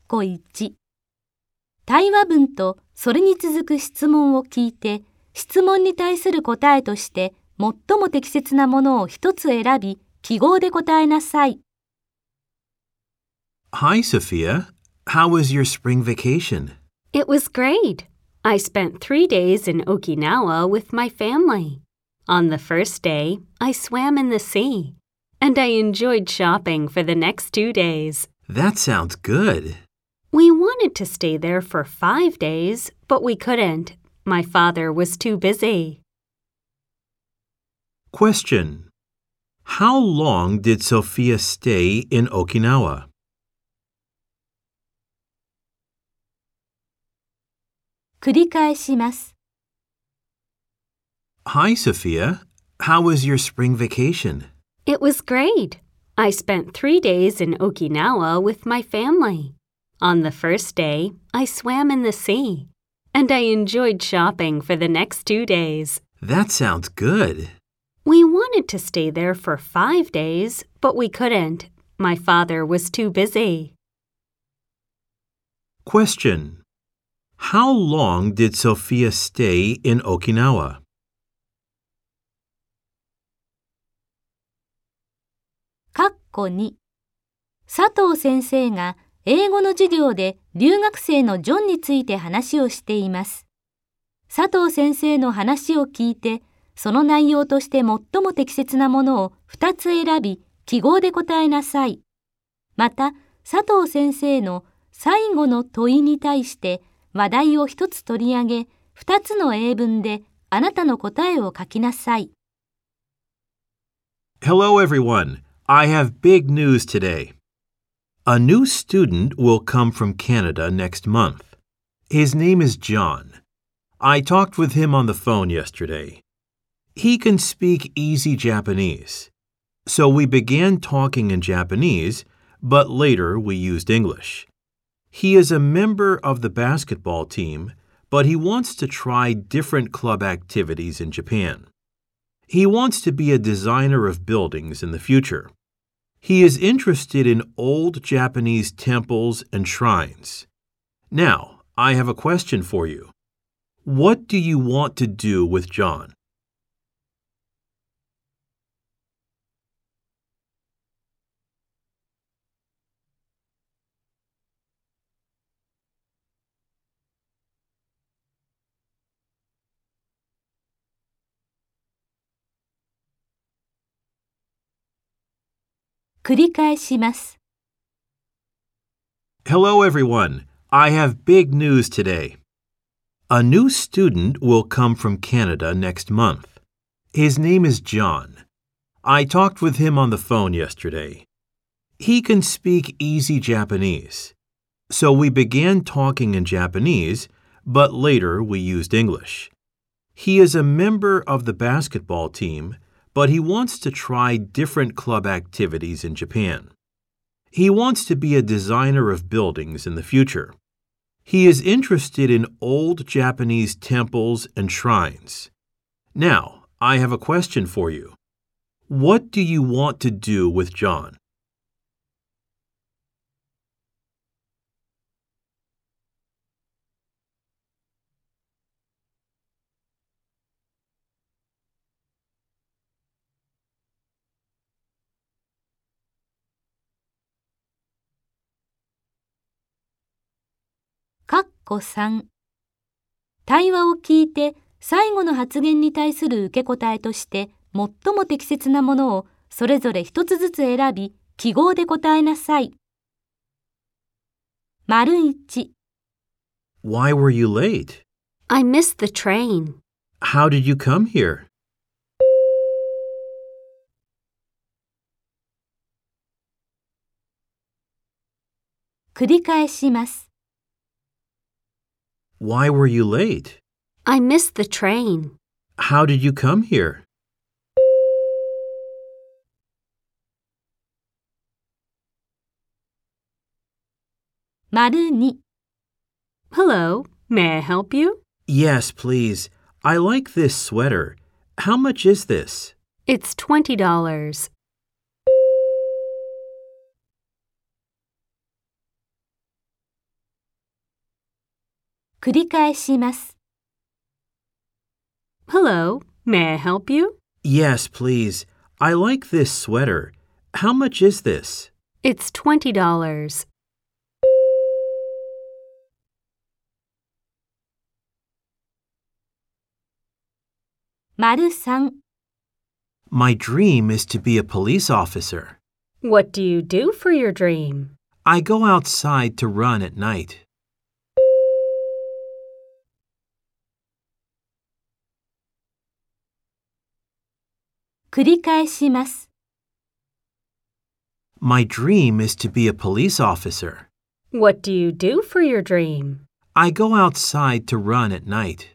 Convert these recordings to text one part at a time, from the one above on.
こ1、対話文とそれに続く質問を聞いて、質問に対する答えとして最も適切なものを一つ選び、記号で答えなさい。 Hi, Sophia. How was your spring vacation? It was great. I spent 3 days in Okinawa with my family. On the first day, I swam in the sea, and I enjoyed shopping for the next 2 days. That sounds good. We wanted to stay there for 5 days, but we couldn't. My father was too busy. Question. How long did Sophia stay in Okinawa? 繰り返します。 Hi, Sophia. How was your spring vacation? It was great. I spent 3 days in Okinawa with my family. On the first day, I swam in the sea, and I enjoyed shopping for the next 2 days. That sounds good. We wanted to stay there for 5 days, but we couldn't. My father was too busy. Question. How long did Sophia stay in Okinawa? 括弧2、佐藤先生が英語の授業で留学生のジョンについて話をしています。佐藤先生の話を聞いて、その内容として最も適切なものを2つ選び、記号で答えなさい。また、佐藤先生の最後の問いに対して話題を1つ取り上げ、2つの英文であなたの答えを書きなさい。 Hello, everyone. I have big news today. A new student will come from Canada next month. His name is John. I talked with him on the phone yesterday. He can speak easy Japanese. So we began talking in Japanese, but later we used English. He is a member of the basketball team, but he wants to try different club activities in Japan. He wants to be a designer of buildings in the future. He is interested in old Japanese temples and shrines. Now, I have a question for you. What do you want to do with John? 繰り返します。 Hello, everyone. I have big news today. A new student will come from Canada next month. His name is John. I talked with him on the phone yesterday. He can speak easy Japanese. So we began talking in Japanese, but later we used English. He is a member of the basketball team, but he wants to try different club activities in Japan. He wants to be a designer of buildings in the future. He is interested in old Japanese temples and shrines. Now, I have a question for you. What do you want to do with John? 括弧3、対話を聞いて最後の発言に対する受け答えとして最も適切なものをそれぞれ一つずつ選び、記号で答えなさい。丸1、 Why were you late? I missed the train. How did you come here? 繰り返します。 Why were you late? I missed the train. How did you come here? 丸2、 Hello, may I help you? Yes, please. I like this sweater. How much is this? It's $20. 繰り返します。 Hello, may I help you? Yes, please. I like this sweater. How much is this? It's $20. ③ My dream is to be a police officer. What do you do for your dream? I go outside to run at night. 繰り返します。 My dream is to be a police officer. What do you do for your dream? I go outside to run at night.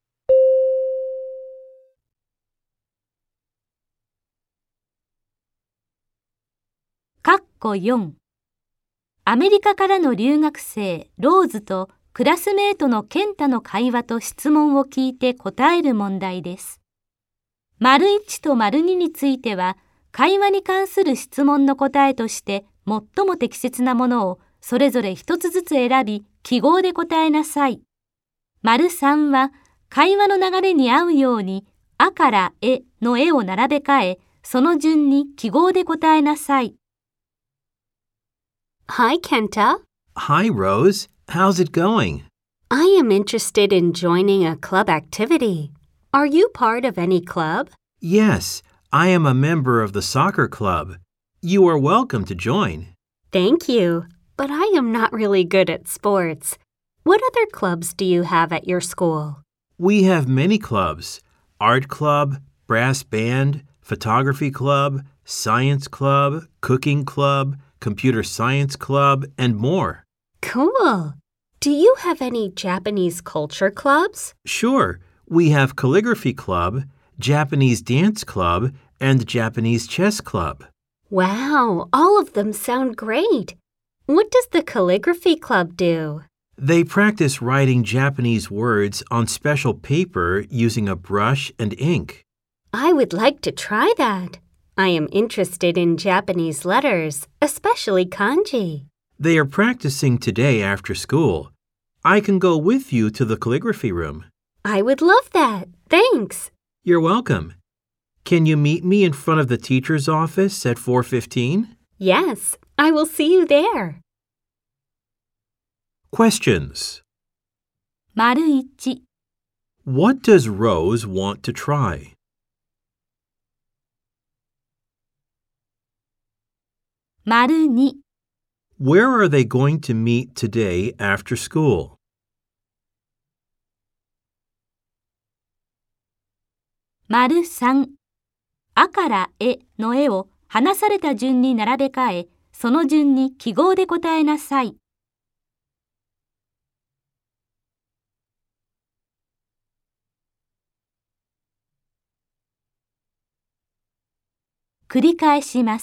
4アメリカからの留学生ローズとクラスメートのケンタの会話と質問を聞いて答える問題です。①と②については会話に関する質問の答えとして最も適切なものをそれぞれ一つずつ選び記号で答えなさい。③は会話の流れに合うようにあからえの絵を並べ替えその順に記号で答えなさい。 Hi, Kenta. Hi, Rose. How's it going? I am interested in joining a club activity. Are you part of any club? Yes, I am a member of the soccer club. You are welcome to join. Thank you, but I am not really good at sports. What other clubs do you have at your school? We have many clubs: art club, brass band, photography club, science club, cooking club, computer science club, and more. Cool. Do you have any Japanese culture clubs? Sure, we have calligraphy club, Japanese dance club, and Japanese chess club. Wow, all of them sound great. What does the calligraphy club do? They practice writing Japanese words on special paper using a brush and ink. I would like to try that. I am interested in Japanese letters, especially kanji. They are practicing today after school. I can go with you to the calligraphy room. I would love that. Thanks. You're welcome. Can you meet me in front of the teacher's office at 4:15? Yes, I will see you there. Questions. ① What does Rose want to try? ② Where are they going to meet today after school? ③あからえの絵を話された順に並べ替え、その順に記号で答えなさい。繰り返します。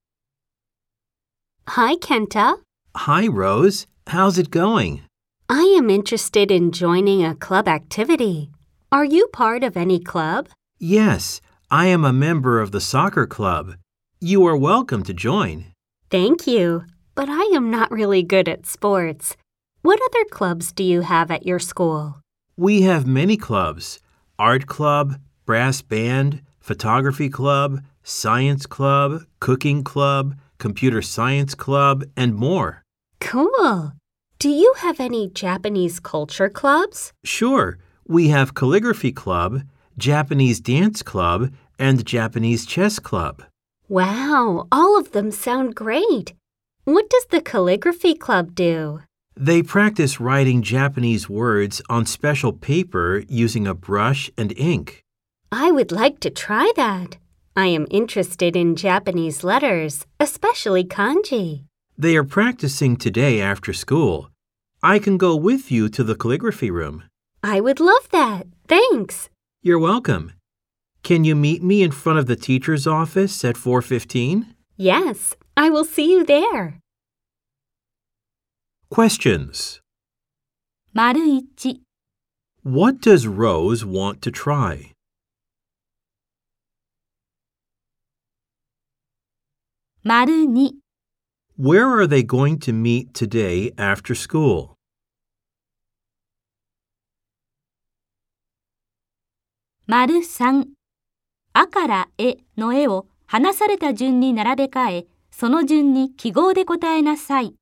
Hi, Kenta. Hi, Rose. How's it going? I am interested in joining a club activity. Are you part of any club? Yes, I am a member of the soccer club. You are welcome to join. Thank you, but I am not really good at sports. What other clubs do you have at your school? We have many clubs: art club, brass band, photography club, science club, cooking club, computer science club, and more. Cool. Do you have any Japanese culture clubs? Sure, we have calligraphy club, Japanese dance club, and Japanese chess club. Wow, all of them sound great. What does the calligraphy club do? They practice writing Japanese words on special paper using a brush and ink. I would like to try that. I am interested in Japanese letters, especially kanji. They are practicing today after school. I can go with you to the calligraphy room. I would love that. Thanks. You're welcome. Can you meet me in front of the teacher's office at 4:15? Yes, I will see you there. Questions. ① What does Rose want to try? ② Where are they going to meet today after school? 3、あからえの絵を話された順に並べ替え、その順に記号で答えなさい。